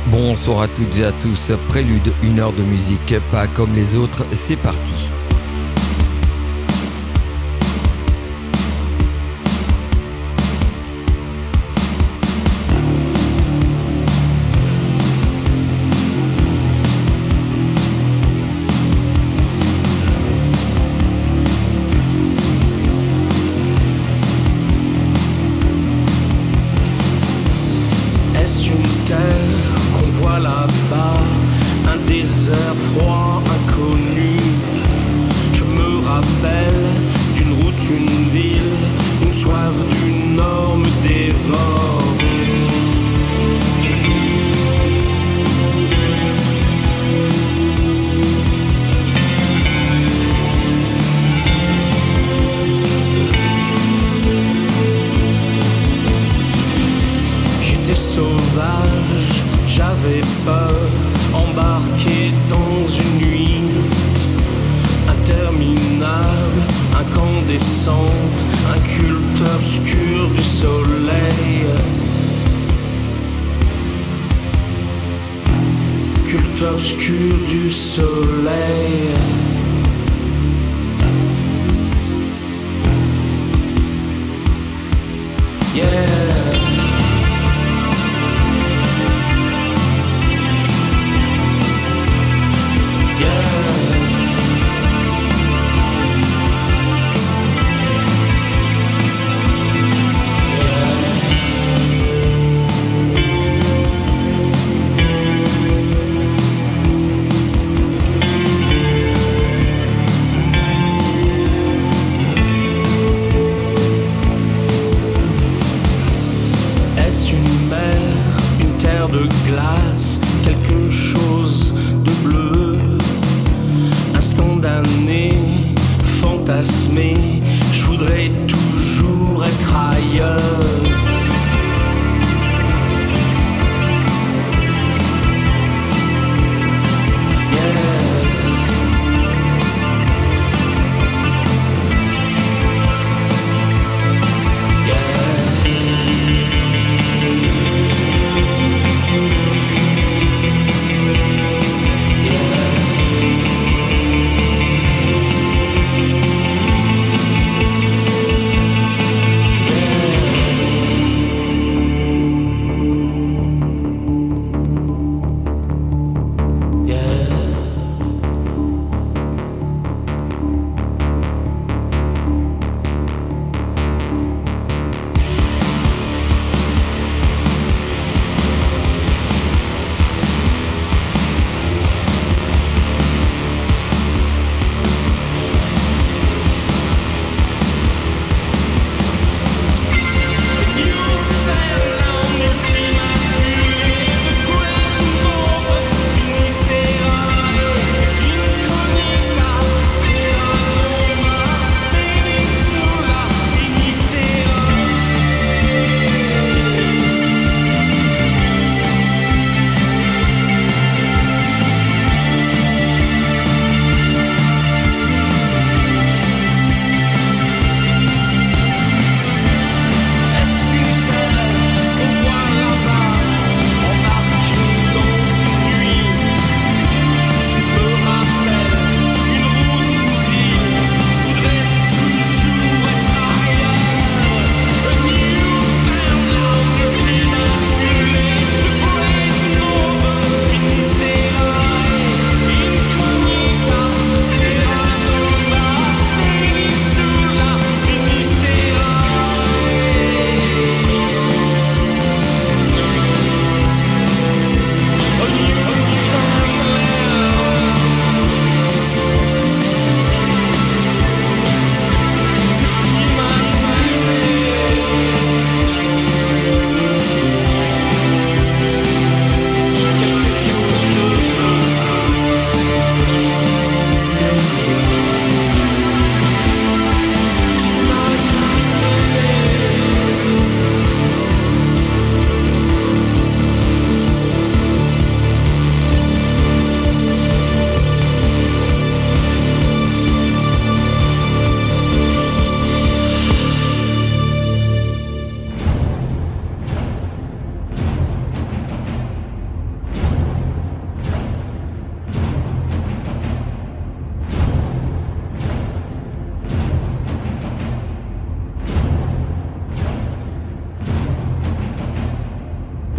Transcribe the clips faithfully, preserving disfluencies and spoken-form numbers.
Bonsoir à toutes et à tous, Prélude, une heure de musique, pas comme les autres, c'est parti.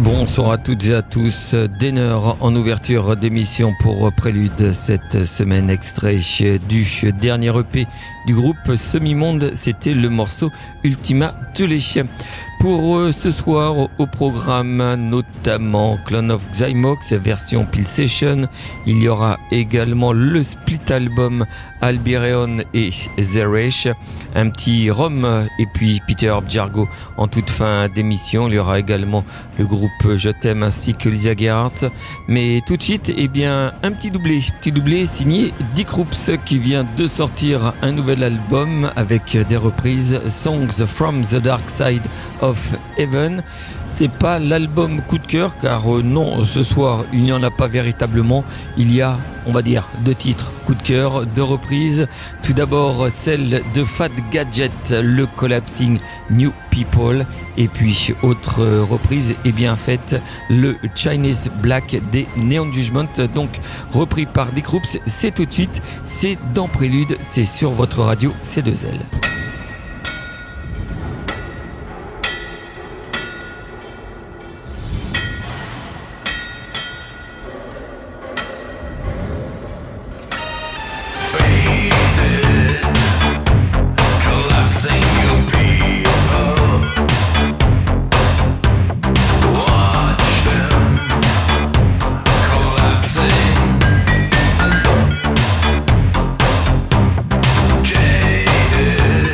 Bonsoir à toutes et à tous. Denner en ouverture d'émission pour Prélude cette semaine, extrait du dernier E P du groupe Semi-Monde. C'était le morceau Ultima Thule. Pour ce soir, au programme, notamment Clone of Xymox, version Peel Session. Il y aura également le split album Albireon et Zeresh, un petit Rome et puis Peter Bjargo en toute fin d'émission. Il y aura également le groupe Je t'aime ainsi que Lisa Gerhardt. Mais tout de suite, eh bien, un petit doublé. Petit doublé signé Dick Roops qui vient de sortir un nouvel album avec des reprises Songs from the Dark Side of Heaven. C'est pas l'album coup de cœur car euh, non, ce soir il n'y en a pas véritablement. Il y a, on va dire, deux titres coup de cœur, deux reprises. Tout d'abord celle de Fat Gadget, le Collapsing New People, et puis autre euh, reprise est bien faite, le Chinese Black des Neon Judgment, donc repris par Dick Roops. C'est tout de suite, c'est dans Prélude, c'est sur votre radio C deux L. Jaded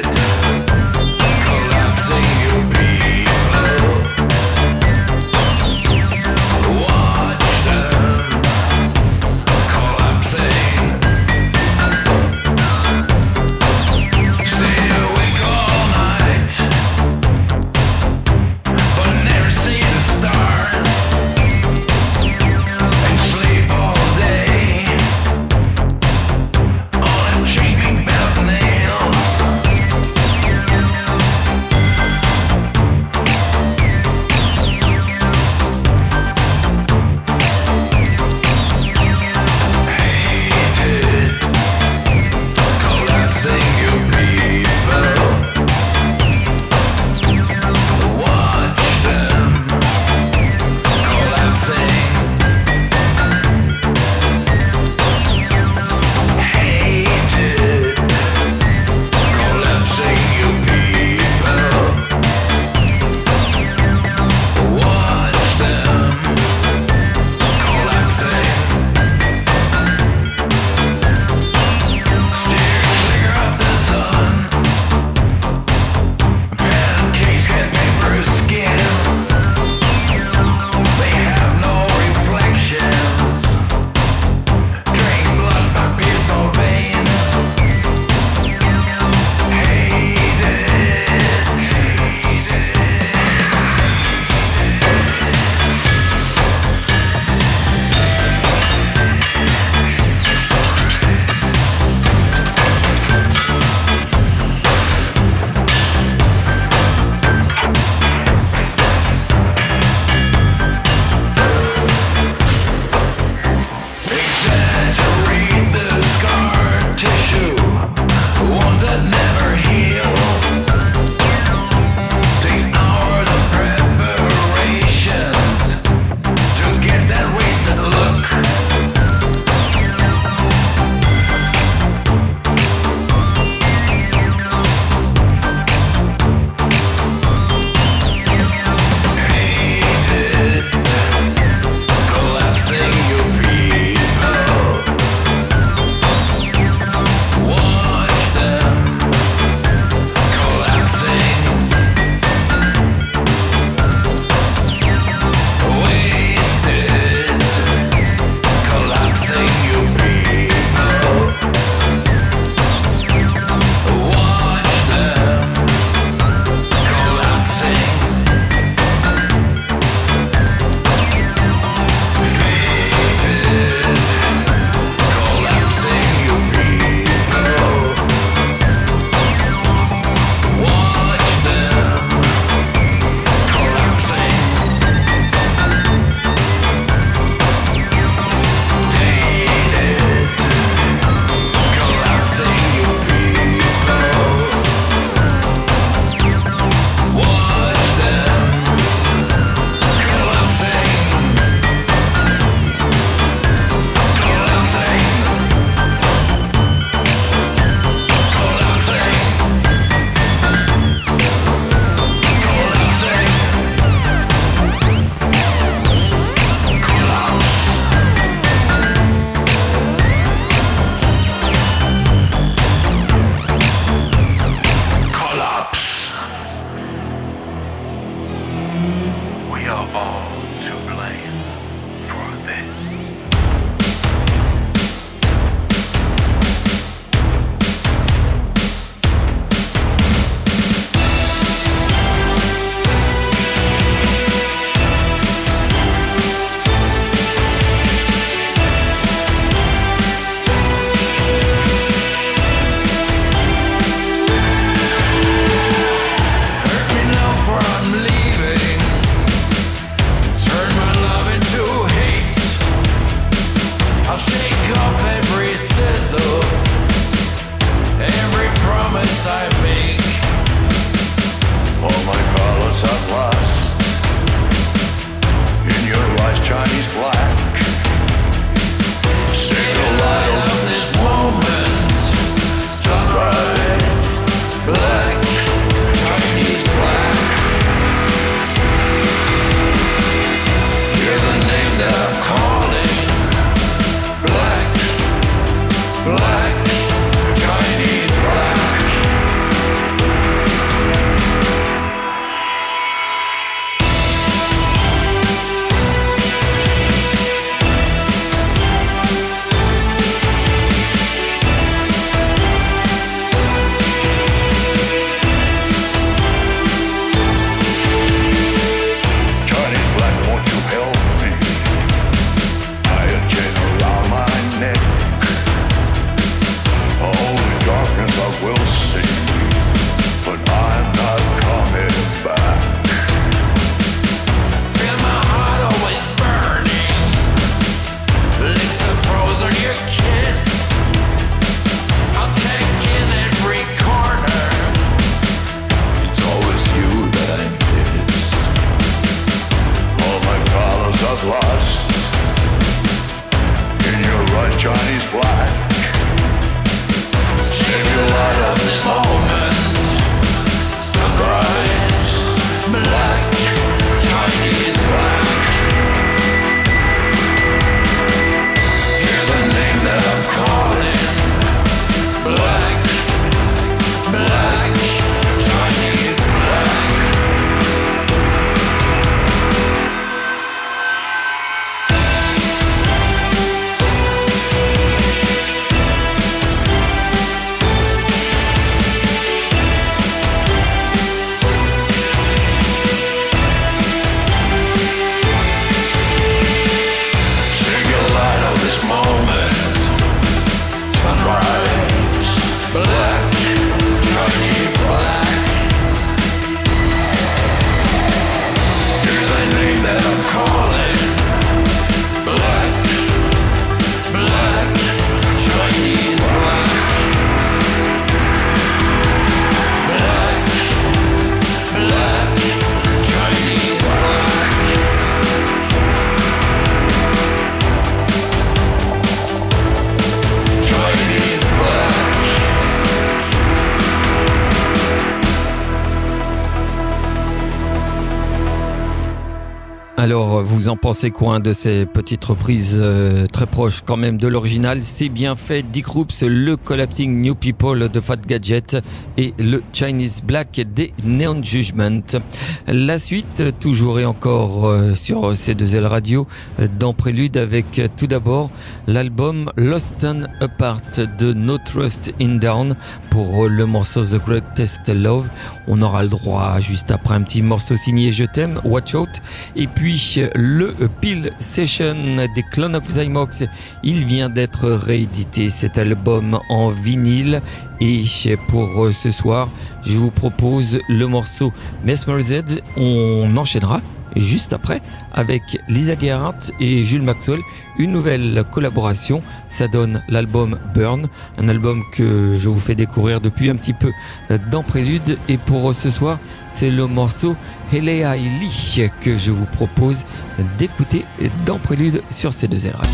Alors, vous en pensez quoi de ces petites reprises euh, très proches quand même de l'original? C'est bien fait. Dick Roops, le Collapsing New People de Fat Gadget et le Chinese Black des Neon Judgment. La suite, toujours et encore euh, sur C deux L Radio, euh, dans Prélude avec euh, tout d'abord l'album Lost and Apart de No Trust in Down pour euh, le morceau The Greatest Love. On aura le droit juste après un petit morceau signé Je t'aime, Watch Out. Et puis le Peel Session des Clone of Zymox, il vient d'être réédité cet album en vinyle, et pour ce soir je vous propose le morceau Mesmerized. On enchaînera juste après avec Lisa Gerhardt et Jules Maxwell, une nouvelle collaboration. Ça donne l'album Burn, un album que je vous fais découvrir depuis un petit peu dans Prélude, et pour ce soir c'est le morceau Helea Ili que je vous propose d'écouter dans Prélude sur C deux L Radio.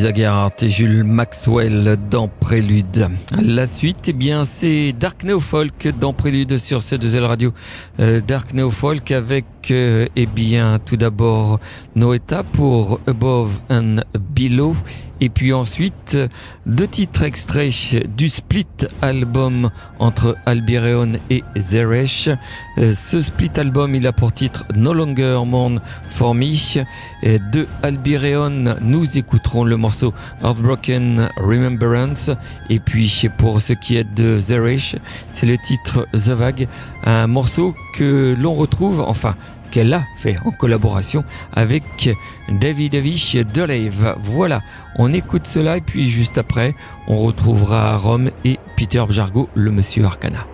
Lisa Gerhardt et Jules Maxwell dans Prélude. La suite, eh bien, c'est Dark Neo Folk dans Prélude sur C deux L Radio. Euh, Dark Neo Folk avec, euh, eh bien, tout d'abord Noeta pour Above and Below. Et puis ensuite, deux titres extraits du split album entre Albireon et Zeresh. Ce split album, il a pour titre No Longer Mourn for Me. Et de Albireon, nous écouterons le morceau Heartbroken Remembrance. Et puis, pour ce qui est de Zeresh, c'est le titre The Vague, un morceau que l'on retrouve, enfin, qu'elle a fait en collaboration avec David Avish de Lave. Voilà, on écoute cela et puis juste après, on retrouvera Rome et Peter Bjargo, le monsieur Arcana.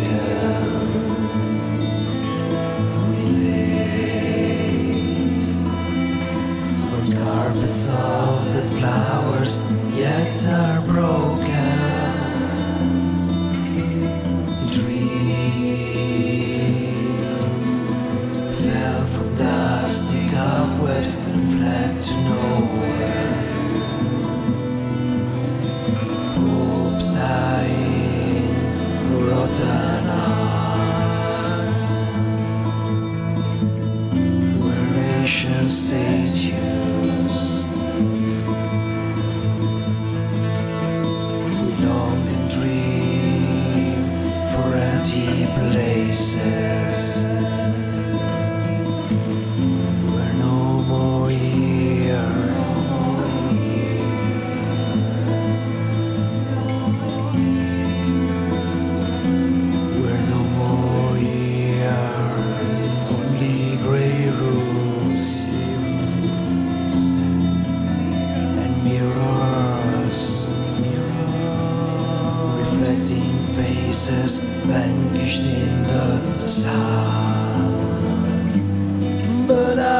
Carpets of the flowers yet are broken. Dream fell from dusty cobwebs and fled to nowhere. Hopes dying, rotten arms, were ancient statues. We long and dream for empty places where no more year, where no more year, only grey rooms and mirrors, reflecting faces vanquished in the sun. But I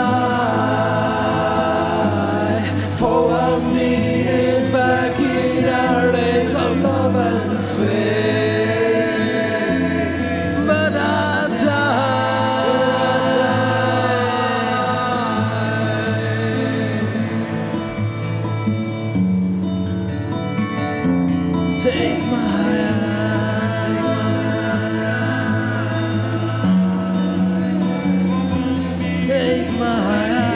die for a minute back in our days of love and faith. But I die. Take my Take my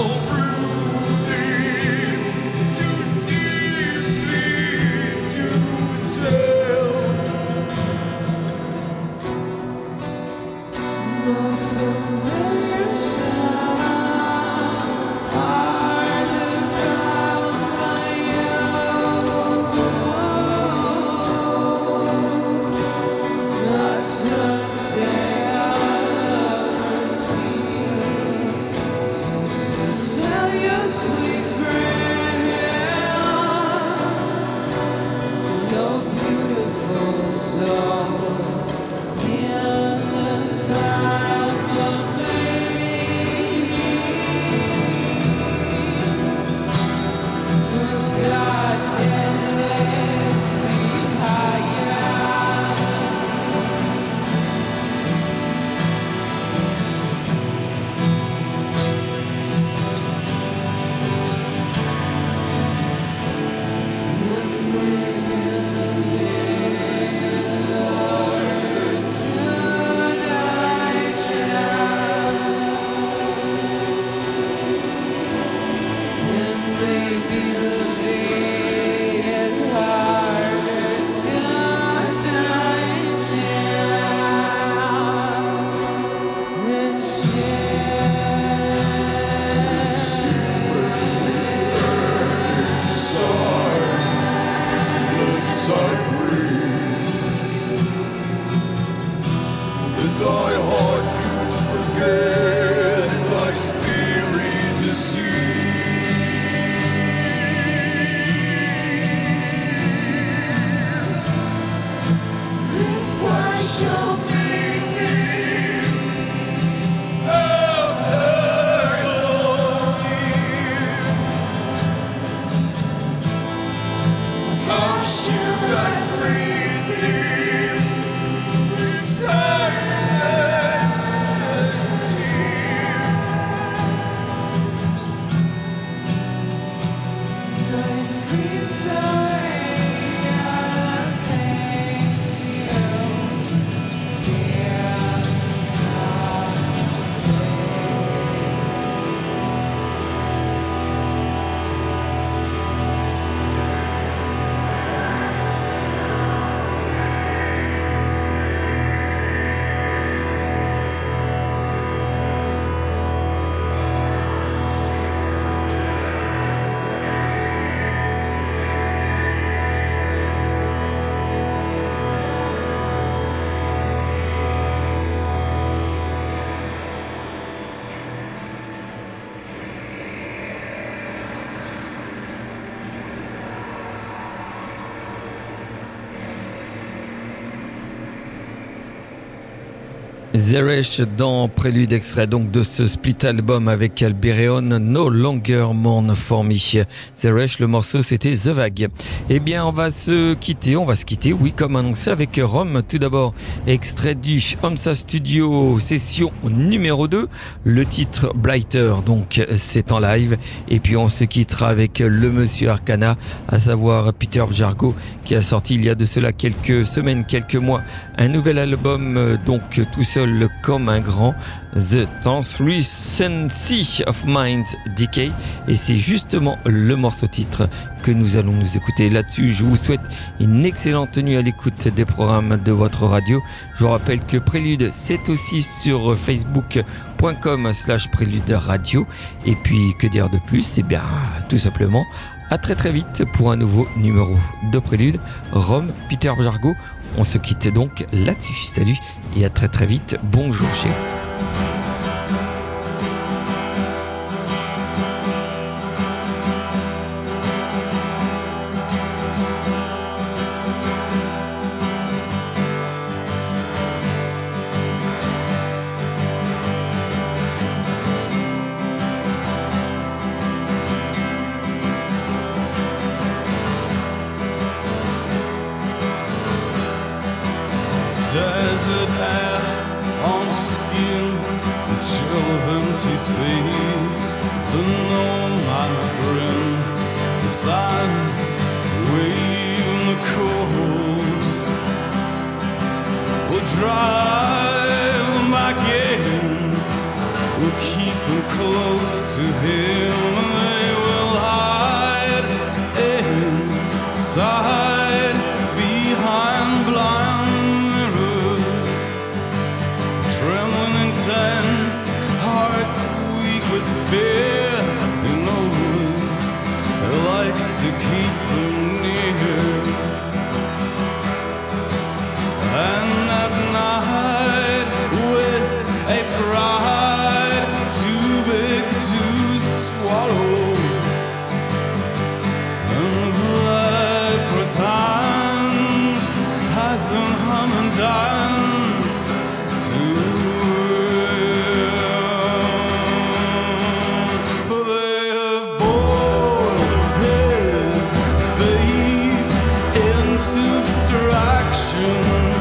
Zeresh dans Prélude, extrait donc de ce split album avec Alberion, No Longer Mourn for Me. Zeresh, le morceau c'était The Vague. Eh bien on va se quitter, on va se quitter, oui comme annoncé avec Rome. Tout d'abord, extrait du Omsa Studio session numéro deux, le titre Blighter, donc c'est en live. Et puis on se quittera avec le monsieur Arcana, à savoir Peter Bjargo, qui a sorti il y a de cela quelques semaines, quelques mois, un nouvel album, donc tout seul comme un grand, The Translucency of Mind Decay, et c'est justement le morceau titre que nous allons nous écouter. Là-dessus, je vous souhaite une excellente tenue à l'écoute des programmes de votre radio. Je vous rappelle que Prélude, c'est aussi sur facebook.com slash Prélude Radio. Et puis, que dire de plus? Eh bien, tout simplement, à très très vite pour un nouveau numéro de Prélude. Rome, Peter Bjargo, on se quitte donc là-dessus. Salut et à très très vite. Bonjour chez vous. Desert air on skin, the chill of empty space, the nomad grin, the sand, wave in the cold. We'll drive them back in, we'll keep them close to him, they will hide inside behind blind mirrors, trembling intense, hearts weak with fear. He knows he likes to keep them near. And at night, with a pride too big to swallow, and with leprous hands has them hum and dance to him. For they have bored his faith into abstraction,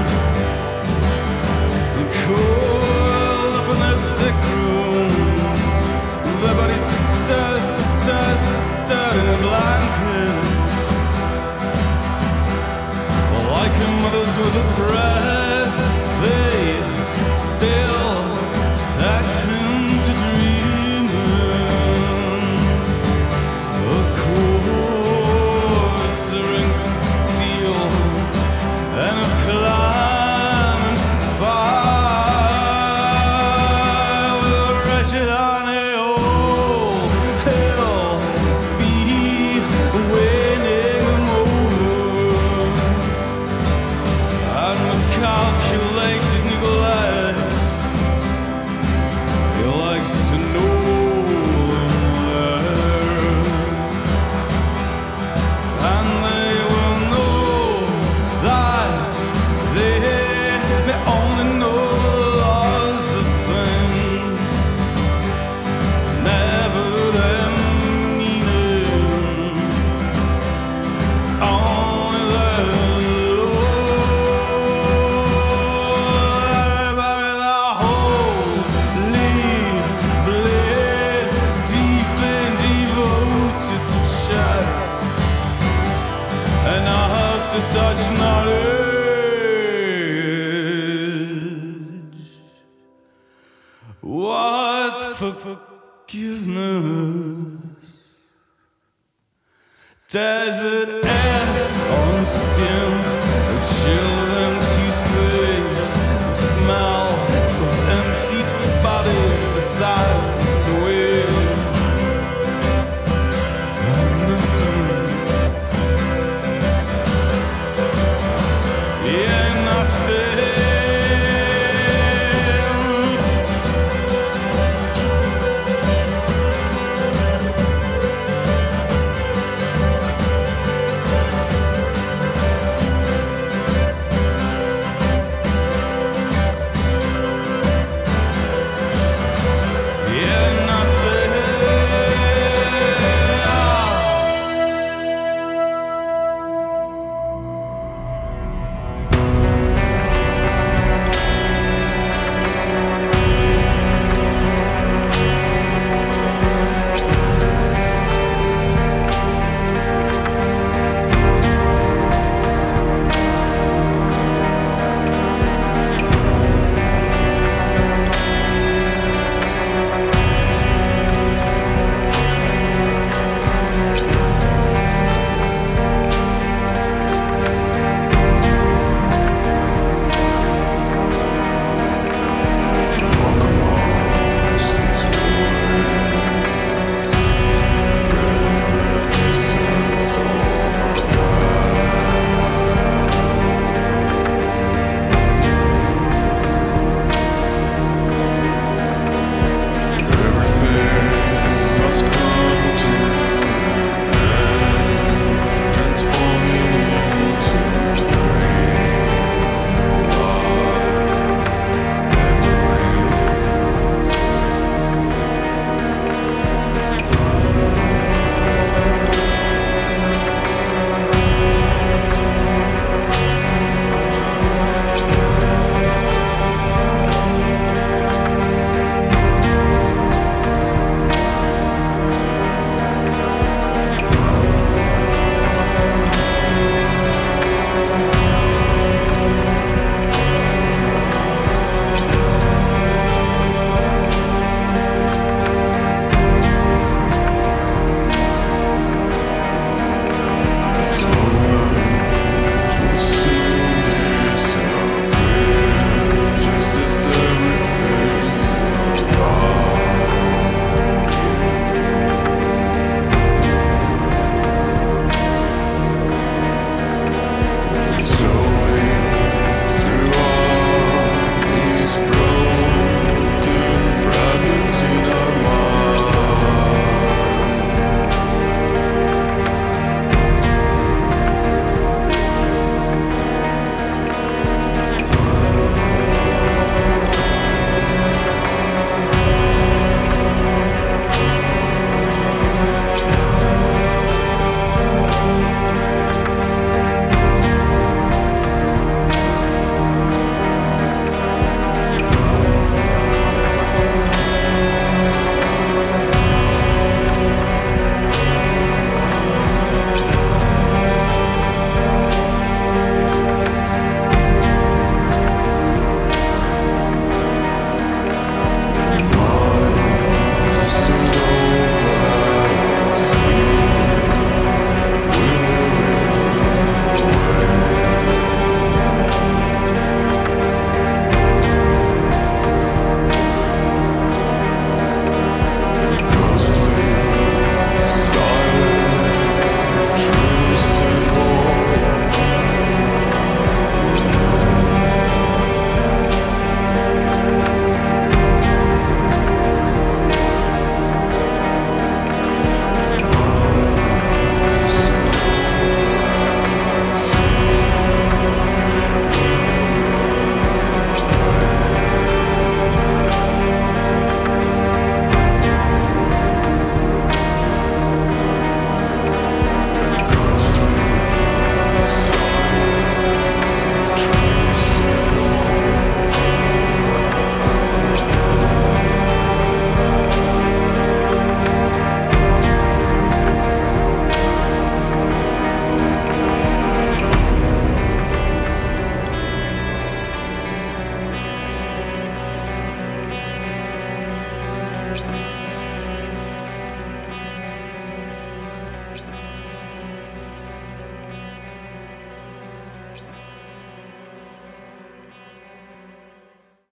coiled up in their sick rooms, their bodies dust, dust, dead in blankets, like mothers with a breast. They still set him to dreaming of quartering steel and of climbing fire with a wretched honey. Oh, he'll be winning them over, and with calculated neglect, he likes to know them there, and they will know that they may only know the laws of things, never them meaning, only their Lord. Bury the holy blade deeply devoted to chest, and after such knowledge, what forgiveness? Desert air on skin, a chill